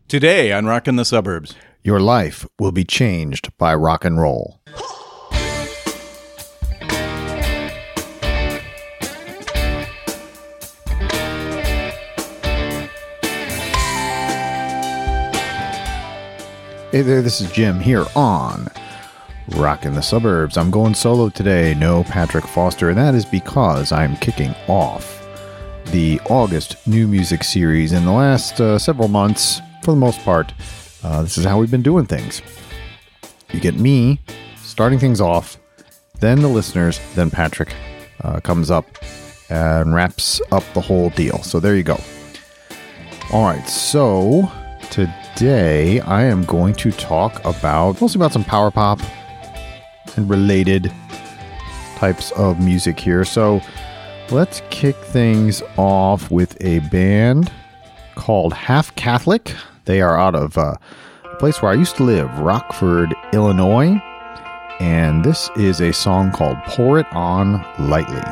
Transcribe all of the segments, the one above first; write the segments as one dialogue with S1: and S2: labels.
S1: Today on Rockin' the Suburbs.
S2: Your life will be changed by rock and roll. Hey there, this is Jim here on Rockin' the Suburbs. I'm going solo today, no Patrick Foster, and that is because I'm kicking off the August new music series. In the last several months, for the most part, this is how we've been doing things. You get me starting things off, then the listeners, then Patrick comes up and wraps up the whole deal. So there you go. All right, so today I am going to talk mostly about some power pop and related types of music here. So let's kick things off with a band called Half Catholic. They are out of a place where I used to live, Rockford, Illinois. And this is a song called Pour It On Lightly.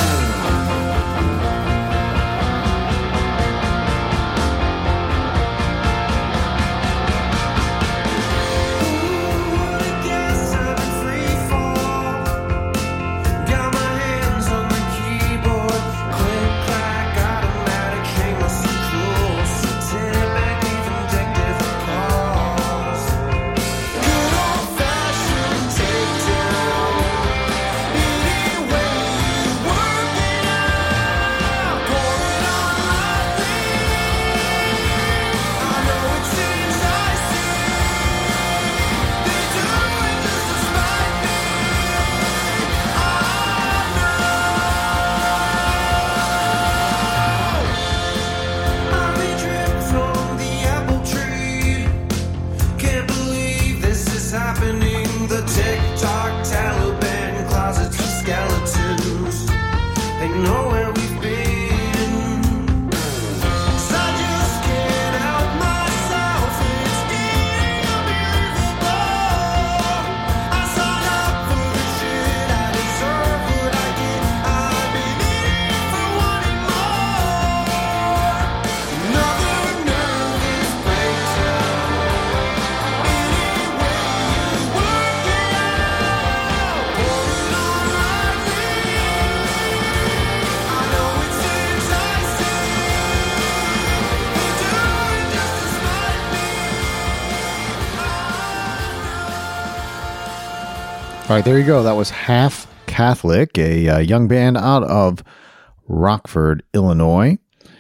S2: All right, there you go. That was Half Catholic, a young band out of Rockford, Illinois.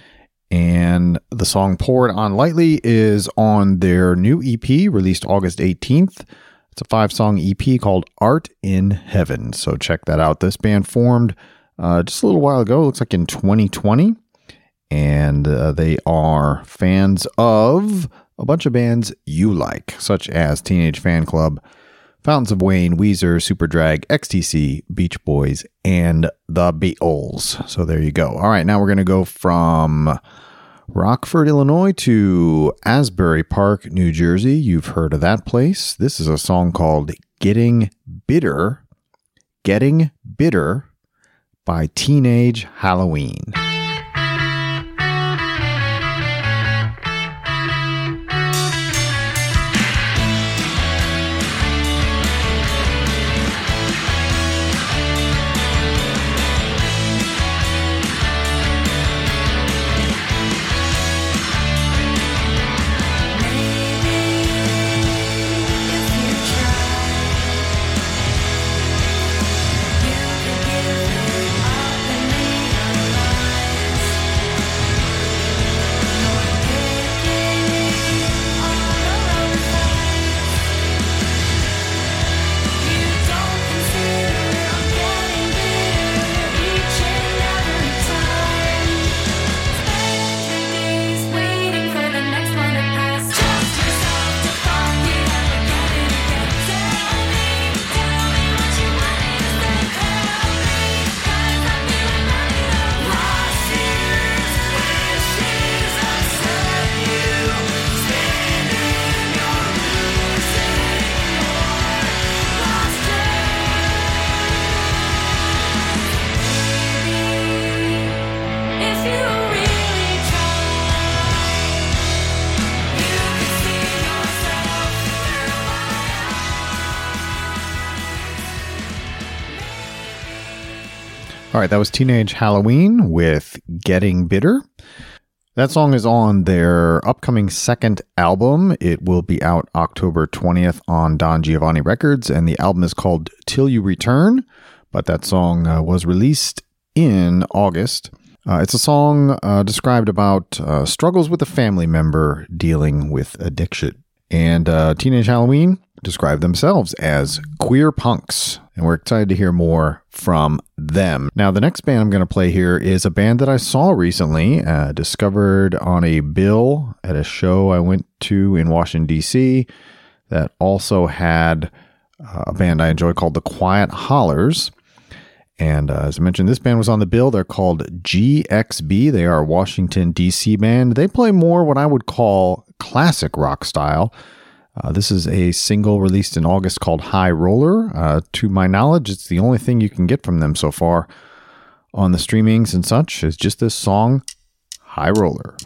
S2: And the song Pour It On Lightly is on their new EP released August 18th. It's a 5-song EP called Art in Heaven. So check that out. This band formed just a little while ago. It looks like in 2020. And they are fans of a bunch of bands you like, such as Teenage Fan Club, Fountains of Wayne, Weezer, Superdrag, XTC, Beach Boys, and the Beatles. So there you go. All right, now we're going to go from Rockford, Illinois to Asbury Park, New Jersey. You've heard of that place. This is a song called Getting Bitter by Teenage Halloween.
S3: You could give it up and leave.
S2: All right, that was Teenage Halloween with Getting Bitter. That song is on their upcoming second album. It will be out October 20th on Don Giovanni Records, and the album is called Till You Return, but that song was released in August. It's a song described about struggles with a family member dealing with addiction. And Teenage Halloween describe themselves as queer punks, and we're excited to hear more from them. Now, the next band I'm going to play here is a band that I saw recently, discovered on a bill at a show I went to in Washington, D.C. that also had a band I enjoy called The Quiet Hollers. And as I mentioned, this band was on the bill. They're called GXB. They are a Washington, D.C. band. They play more what I would call classic rock style. This is a single released in August called High Roller. To my knowledge, it's the only thing you can get from them so far on the streamings and such is just this song, High Roller.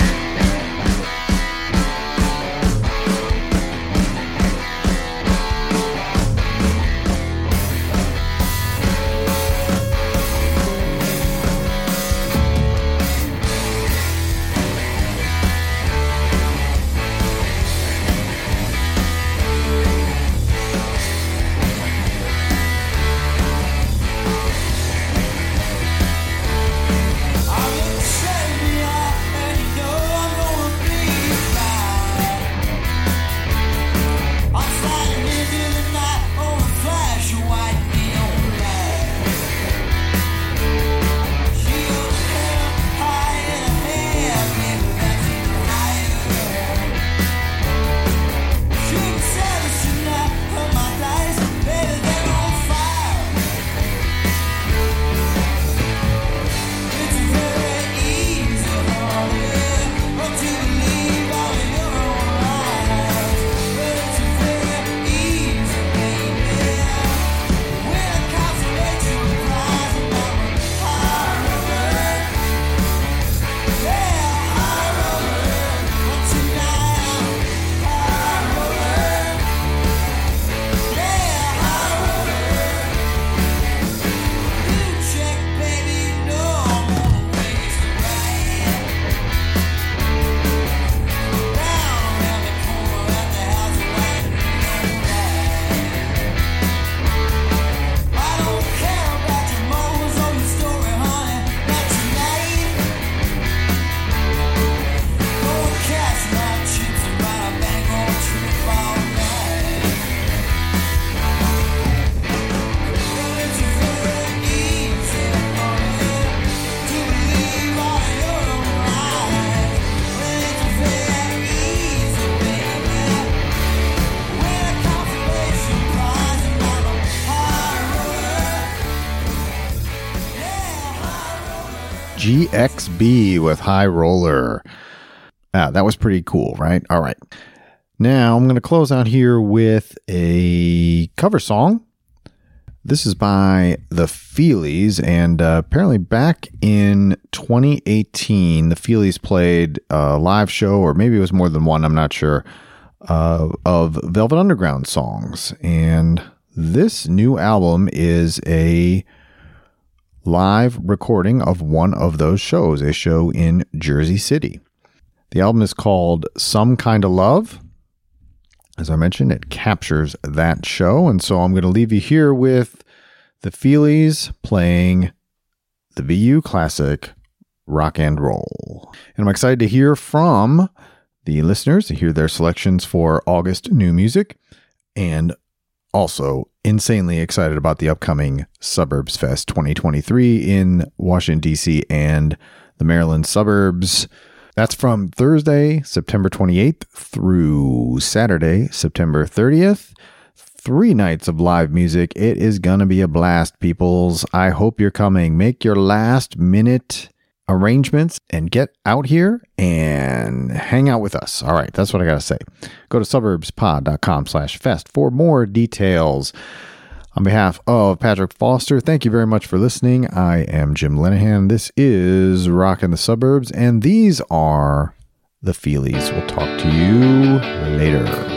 S2: GXB with High Roller. That was pretty cool, right? All right. Now I'm going to close out here with a cover song. This is by the Feelies, and apparently back in 2018, the Feelies played a live show, or maybe it was more than one, I'm not sure, of Velvet Underground songs. And this new album is a live recording of one of those shows, a show in Jersey City. The album is called Some Kind of Love. As I mentioned, it captures that show, and so I'm going to leave you here with the Feelies playing the VU classic Rock and Roll. And I'm excited to hear from the listeners, to hear their selections for August new music, and also insanely excited about the upcoming Suburbs Fest 2023 in Washington, D.C. and the Maryland suburbs. That's from Thursday, September 28th through Saturday, September 30th. 3 nights of live music. It is going to be a blast, peoples. I hope you're coming. Make your last minute arrangements and get out here and hang out with us. All right, that's what I got to say. Go to suburbspod.com/fest for more details. On behalf of Patrick Foster, thank you very much for listening. I am Jim Lenahan. This is Rockin' the Suburbs, and these are the Feelies. We'll talk to you later.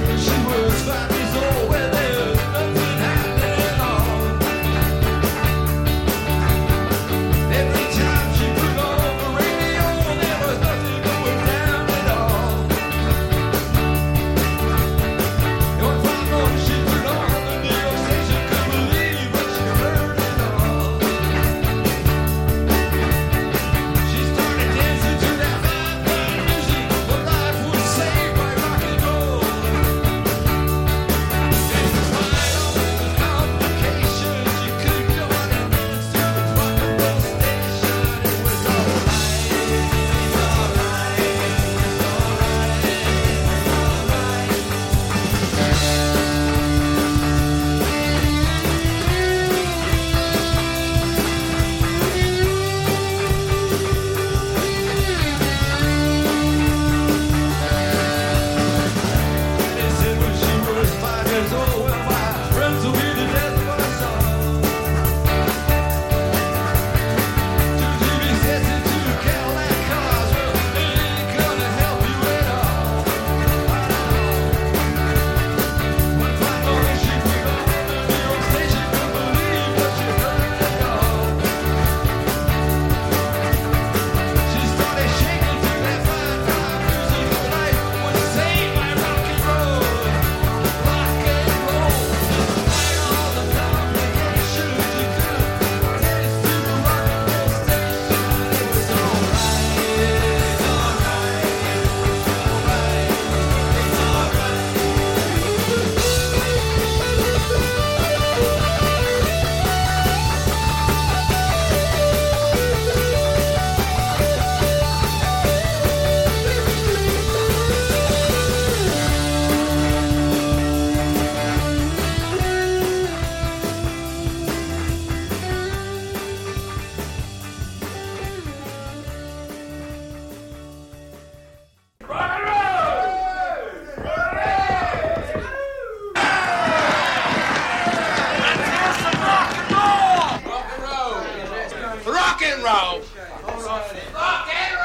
S3: Rock and roll. Rock and